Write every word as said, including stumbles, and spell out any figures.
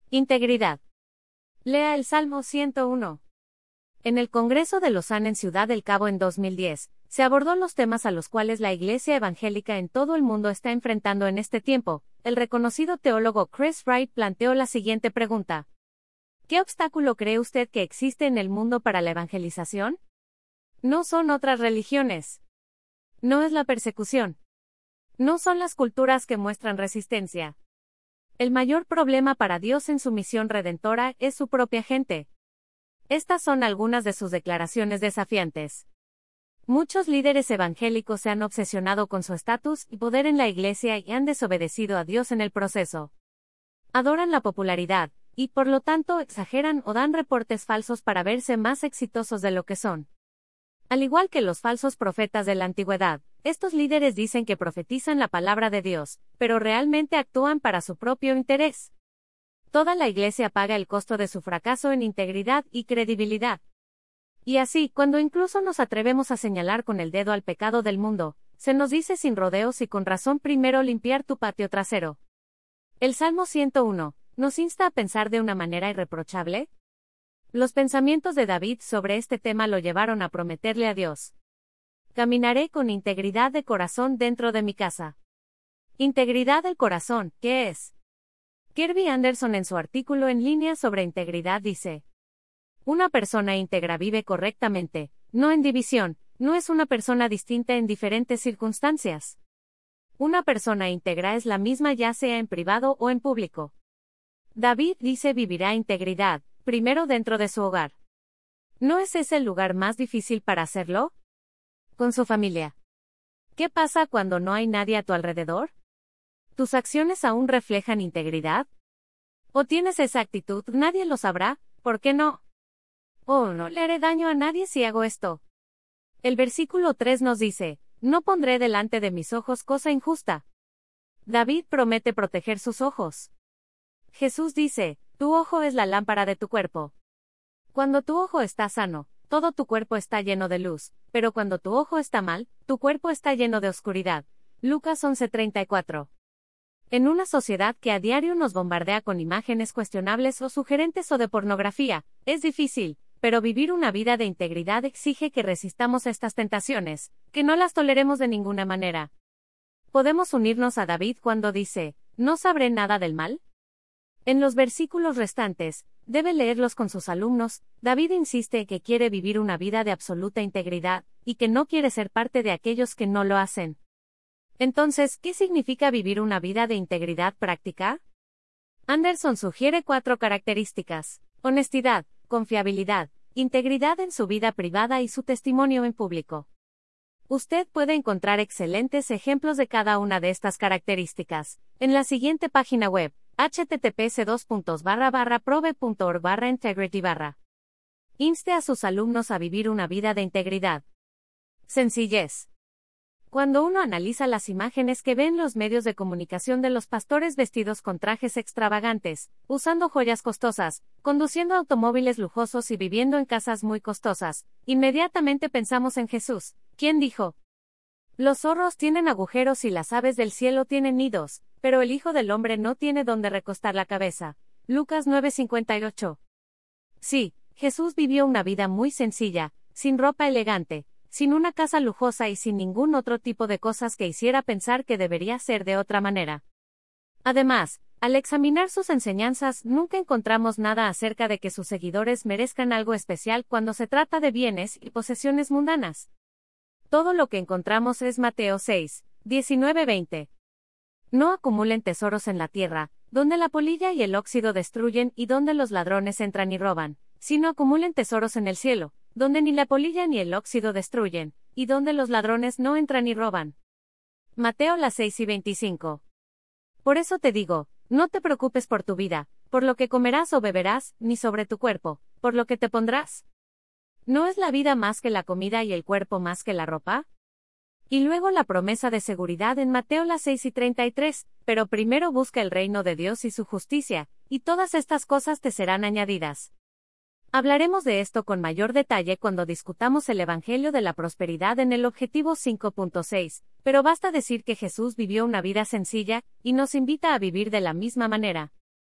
Integridad. Lea el Salmo ciento uno. En el Congreso de Lausanne en Ciudad del Cabo en dos mil diez, se abordó los temas a los cuales la Iglesia evangélica en todo el mundo está enfrentando en este tiempo. El reconocido teólogo Chris Wright planteó la siguiente pregunta. ¿Qué obstáculo cree usted que existe en el mundo para la evangelización? No son otras religiones. No es la persecución. No son las culturas que muestran resistencia. El mayor problema para Dios en su misión redentora es su propia gente. Estas son algunas de sus declaraciones desafiantes. Muchos líderes evangélicos se han obsesionado con su estatus y poder en la iglesia y han desobedecido a Dios en el proceso. Adoran la popularidad, y por lo tanto exageran o dan reportes falsos para verse más exitosos de lo que son. Al igual que los falsos profetas de la antigüedad, estos líderes dicen que profetizan la palabra de Dios, pero realmente actúan para su propio interés. Toda la iglesia paga el costo de su fracaso en integridad y credibilidad. Y así, cuando incluso nos atrevemos a señalar con el dedo al pecado del mundo, se nos dice sin rodeos y con razón primero limpiar tu patio trasero. El Salmo ciento uno, ¿nos insta a pensar de una manera irreprochable? Los pensamientos de David sobre este tema lo llevaron a prometerle a Dios. Caminaré con integridad de corazón dentro de mi casa. Integridad del corazón, ¿qué es? Kirby Anderson en su artículo en línea sobre integridad dice: una persona íntegra vive correctamente, no en división, no es una persona distinta en diferentes circunstancias. Una persona íntegra es la misma ya sea en privado o en público. David dice vivirá integridad, primero dentro de su hogar. ¿No es ese el lugar más difícil para hacerlo? Con su familia. ¿Qué pasa cuando no hay nadie a tu alrededor? ¿Tus acciones aún reflejan integridad? ¿O tienes esa actitud, nadie lo sabrá, ¿por qué no? Oh, no le haré daño a nadie si hago esto. El versículo tres nos dice, no pondré delante de mis ojos cosa injusta. David promete proteger sus ojos. Jesús dice, tu ojo es la lámpara de tu cuerpo. Cuando tu ojo está sano, todo tu cuerpo está lleno de luz, pero cuando tu ojo está mal, tu cuerpo está lleno de oscuridad. Lucas once treinta y cuatro. En una sociedad que a diario nos bombardea con imágenes cuestionables o sugerentes o de pornografía, es difícil, pero vivir una vida de integridad exige que resistamos estas tentaciones, que no las toleremos de ninguna manera. Podemos unirnos a David cuando dice, ¿no sabré nada del mal? En los versículos restantes, debe leerlos con sus alumnos. David insiste que quiere vivir una vida de absoluta integridad, y que no quiere ser parte de aquellos que no lo hacen. Entonces, ¿qué significa vivir una vida de integridad práctica? Anderson sugiere cuatro características: honestidad, confiabilidad, integridad en su vida privada y su testimonio en público. Usted puede encontrar excelentes ejemplos de cada una de estas características en la siguiente página web, https dos puntos barra barra prove punto org barra integrity barra. Inste a sus alumnos a vivir una vida de integridad. Sencillez. Cuando uno analiza las imágenes que ve en los medios de comunicación de los pastores vestidos con trajes extravagantes, usando joyas costosas, conduciendo automóviles lujosos y viviendo en casas muy costosas, inmediatamente pensamos en Jesús, quien dijo: los zorros tienen agujeros y las aves del cielo tienen nidos, pero el Hijo del Hombre no tiene donde recostar la cabeza. Lucas nueve cincuenta y ocho. Sí, Jesús vivió una vida muy sencilla, sin ropa elegante, sin una casa lujosa y sin ningún otro tipo de cosas que hiciera pensar que debería ser de otra manera. Además, al examinar sus enseñanzas, nunca encontramos nada acerca de que sus seguidores merezcan algo especial cuando se trata de bienes y posesiones mundanas. Todo lo que encontramos es Mateo seis, diecinueve veinte. No acumulen tesoros en la tierra, donde la polilla y el óxido destruyen y donde los ladrones entran y roban, sino acumulen tesoros en el cielo, donde ni la polilla ni el óxido destruyen, y donde los ladrones no entran y roban. Mateo las seis y veinticinco. Por eso te digo, no te preocupes por tu vida, por lo que comerás o beberás, ni sobre tu cuerpo, por lo que te pondrás. ¿No es la vida más que la comida y el cuerpo más que la ropa? Y luego la promesa de seguridad en Mateo las seis y treinta y tres, pero primero busca el reino de Dios y su justicia, y todas estas cosas te serán añadidas. Hablaremos de esto con mayor detalle cuando discutamos el Evangelio de la Prosperidad en el Objetivo cinco punto seis, pero basta decir que Jesús vivió una vida sencilla, y nos invita a vivir de la misma manera.